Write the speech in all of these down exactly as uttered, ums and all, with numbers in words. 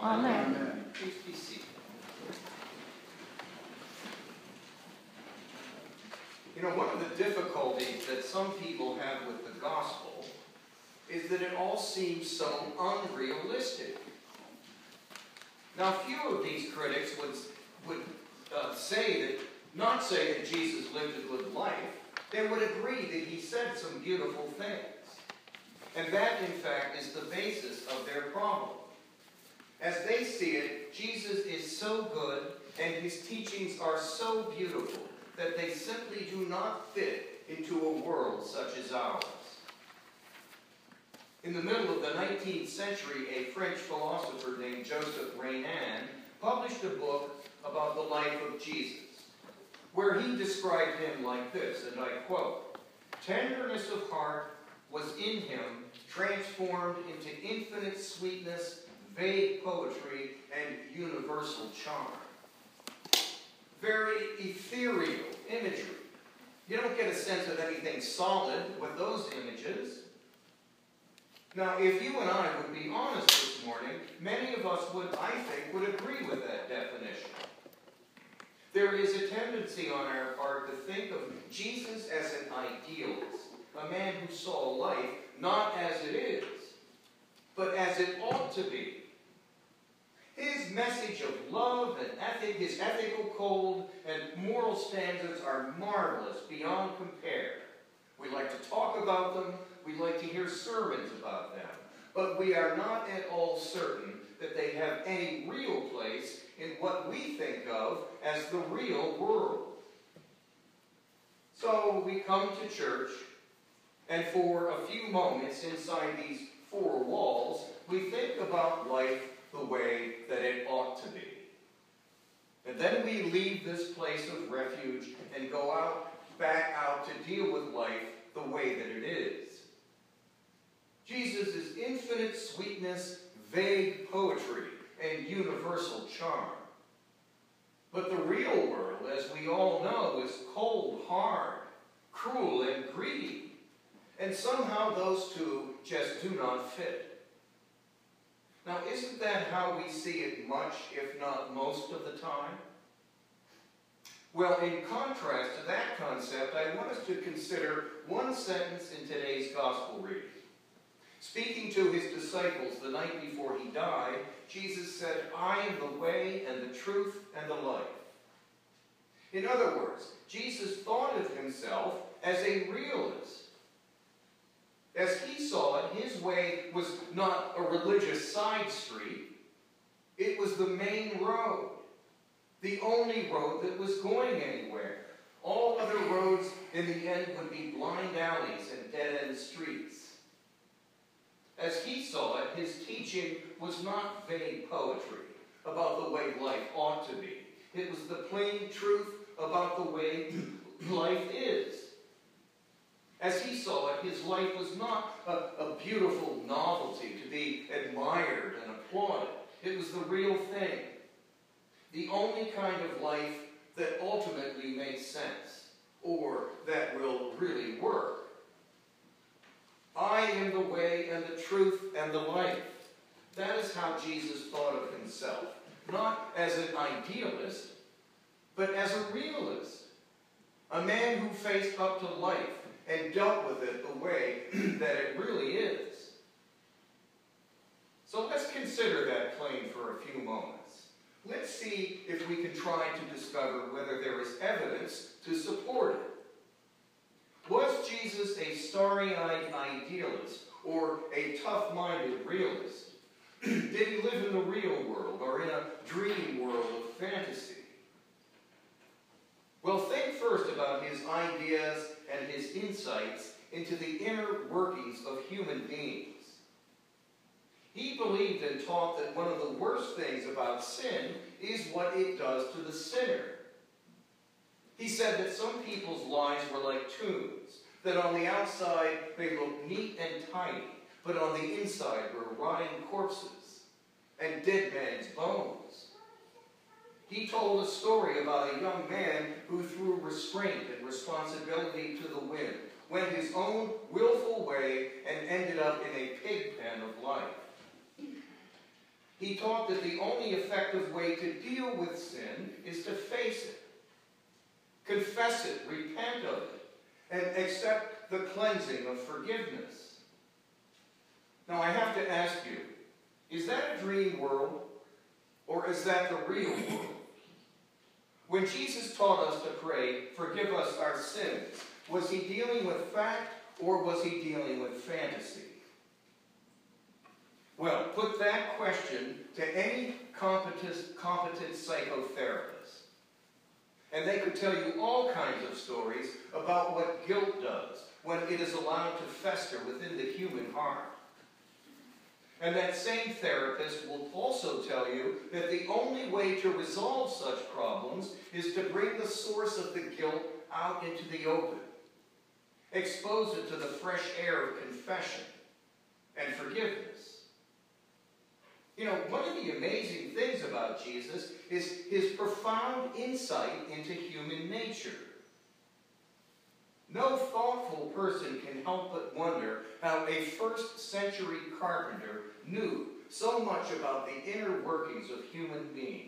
Amen. Amen. Please be seated. You know, one of the difficulties that some people have with the gospel is that it all seems so unrealistic. Now, few of these critics would, would uh, say that, not say that Jesus lived a good life. They would agree that he said some beautiful things. And that, in fact, is the basis of their problem. As they see it, Jesus is so good and his teachings are so beautiful that they simply do not fit into a world such as ours. In the middle of the nineteenth century, a French philosopher named Joseph Renan published a book about the life of Jesus, where he described him like this, and I quote, "Tenderness of heart was in him, transformed into infinite sweetness, vague poetry, and universal charm." Very ethereal imagery. You don't get a sense of anything solid with those images. Now, if you and I would be honest this morning, many of us would, I think, would agree with that definition. There is a tendency on our part to think of Jesus as an idealist, a man who saw life not as it is, but as it ought to be. His message of love and ethic, his ethical code and moral standards are marvelous beyond compare. We like to talk about them. We like to hear sermons about them. But we are not at all certain that they have any real place in what we think of as the real world. So we come to church, and for a few moments inside these four walls, we think about life the way that it ought to be. And then we leave this place of refuge and go out, back out to deal with life the way that it is. Jesus' infinite sweetness, vague poetry, and universal charm. But the real world, as we all know, is cold, hard, cruel, and greedy. And somehow those two just do not fit. Now, isn't that how we see it much, if not most of the time? Well, in contrast to that concept, I want us to consider one sentence in today's gospel reading. Speaking to his disciples the night before he died, Jesus said, "I am the way and the truth and the life." In other words, Jesus thought of himself as a realist. As he saw it, his way was not a religious side street. It was the main road, the only road that was going anywhere. All other roads in the end would be blind alleys and dead-end streets. As he saw it, his teaching was not vague poetry about the way life ought to be. It was the plain truth about the way life is. As he saw it, his life was not a, a beautiful novelty to be admired and applauded. It was the real thing. The only kind of life that ultimately makes sense, or that will really work. I am the way and the truth and the life. That is how Jesus thought of himself. Not as an idealist, but as a realist. A man who faced up to life and dealt with it the way that it really is. So let's consider that claim for a few moments. Let's see if we can try to discover whether there is evidence to support it. Was Jesus a starry-eyed idealist or a tough-minded realist? Did he live in the real world or in a dream world of fantasy? Well, think first about his ideas and his insights into the inner workings of human beings. He believed and taught that one of the worst things about sin is what it does to the sinner. He said that some people's lives were like tombs, that on the outside they looked neat and tidy, but on the inside were rotting corpses and dead man's bones. He told a story about a young man who threw restraint and responsibility to the wind, went his own willful way, and ended up in a pig pen of life. He taught that the only effective way to deal with sin is to face it, confess it, repent of it, and accept the cleansing of forgiveness. Now I have to ask you, is that a dream world, or is that the real world? When Jesus taught us to pray, forgive us our sins, was he dealing with fact or was he dealing with fantasy? Well, put that question to any competent, competent psychotherapist, and they could tell you all kinds of stories about what guilt does when it is allowed to fester within the human heart. And that same therapist will also tell you that the only way to resolve such problems is to bring the source of the guilt out into the open. Expose it to the fresh air of confession and forgiveness. You know, one of the amazing things about Jesus is his profound insight into human nature. No thoughtful person can help but wonder how a first century carpenter knew so much about the inner workings of human beings.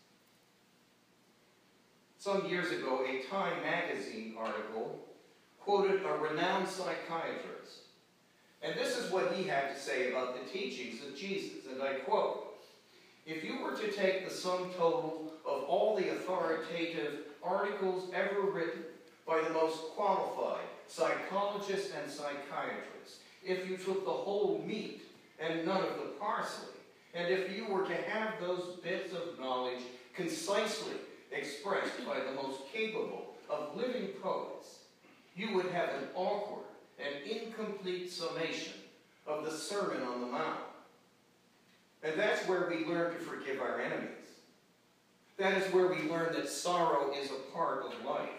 Some years ago, a Time magazine article quoted a renowned psychiatrist. And this is what he had to say about the teachings of Jesus, and I quote, "If you were to take the sum total of all the authoritative articles ever written by the most qualified psychologists and psychiatrists, if you took the whole meat and none of the parsley, and if you were to have those bits of knowledge concisely expressed by the most capable of living poets, you would have an awkward and incomplete summation of the Sermon on the Mount." And that's where we learn to forgive our enemies. That is where we learn that sorrow is a part of life.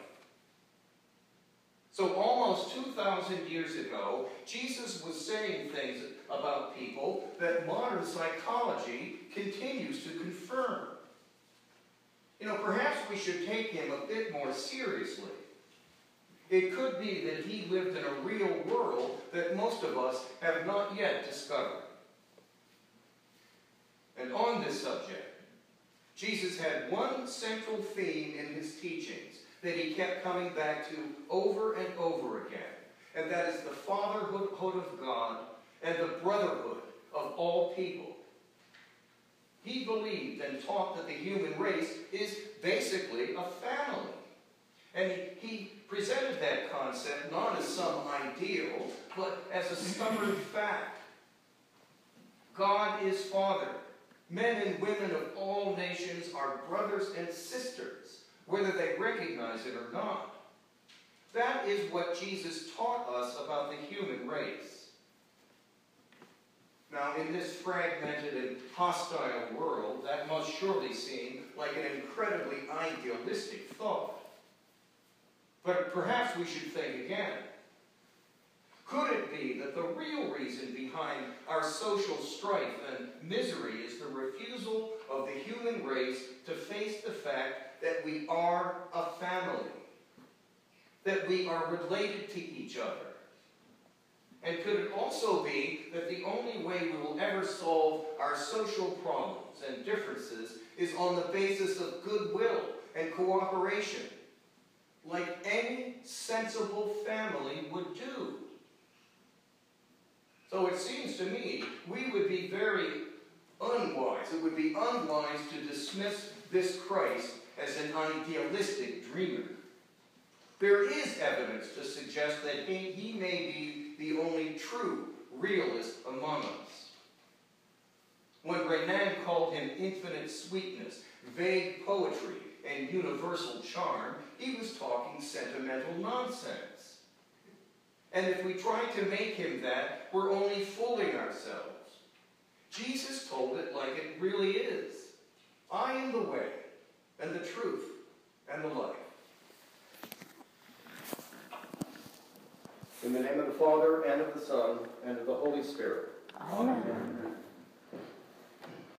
So almost two thousand years ago, Jesus was saying things about people that modern psychology continues to confirm. You know, perhaps we should take him a bit more seriously. It could be that he lived in a real world that most of us have not yet discovered. And on this subject, Jesus had one central theme in his teachings that he kept coming back to over and over again, and that is the fatherhood of God and the brotherhood of all people. He believed and taught that the human race is basically a family. And he, he presented that concept not as some ideal, but as a stubborn fact. God is Father. Men and women of all nations are brothers and sisters, whether they recognize it or not. That is what Jesus taught us about the human race. Now, in this fragmented and hostile world, that must surely seem like an incredibly idealistic thought. But perhaps we should think again. Could it be that the real reason behind our social strife and misery is the refusal of the human race to face the fact that we are a family, that we are related to each other? And could it also be that the only way we will ever solve our social problems and differences is on the basis of goodwill and cooperation, like any sensible family would do? So it seems to me we would be very unwise. It would be unwise to dismiss this Christ as an idealistic dreamer. There is evidence to suggest that he, he may be the only true realist among us. When Renan called him infinite sweetness, vague poetry, and universal charm, he was talking sentimental nonsense. And if we try to make him that, we're only fooling ourselves. Jesus told it like it really is. I am the way, and the truth, and the life. In the name of the Father, and of the Son, and of the Holy Spirit. Amen. Amen.